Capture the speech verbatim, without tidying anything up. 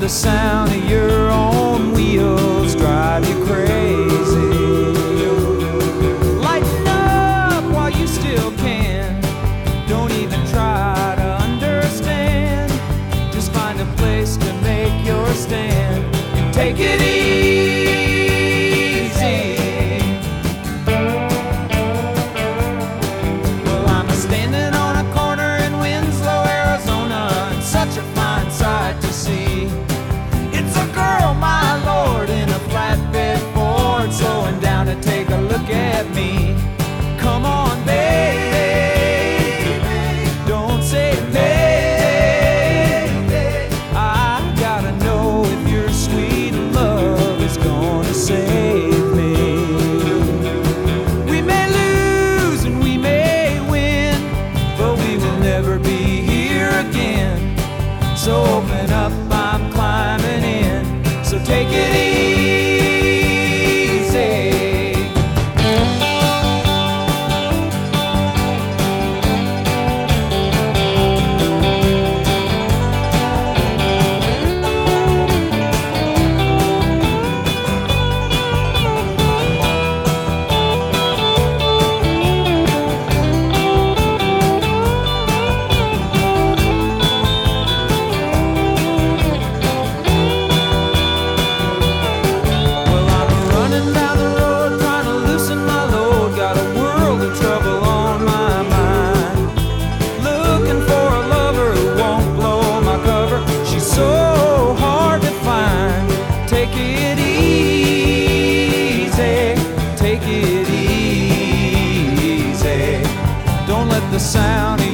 the sound of your own wheels drive you crazy. Lighten up while you still can. Don't even try to understand. Just find a place to make your stand and take it easy. Well, I'm standing on a corner in Winslow, Arizona, and such a fine sight to see. It's a girl, my lord, in a flatbed Ford, slowing down to take a look at me. Come on, baby, don't say maybe. I gotta know if your sweet love is gonna save me. We may lose and we may win, but we will never be here again. So open up, I'm climbing in. So take it easy. Well, I'm running down the road trying to loosen my load. Got a world of trouble on my mind. Looking for a lover who won't blow my cover. She's so hard to find. Take it easy, take it easy. Don't let the sound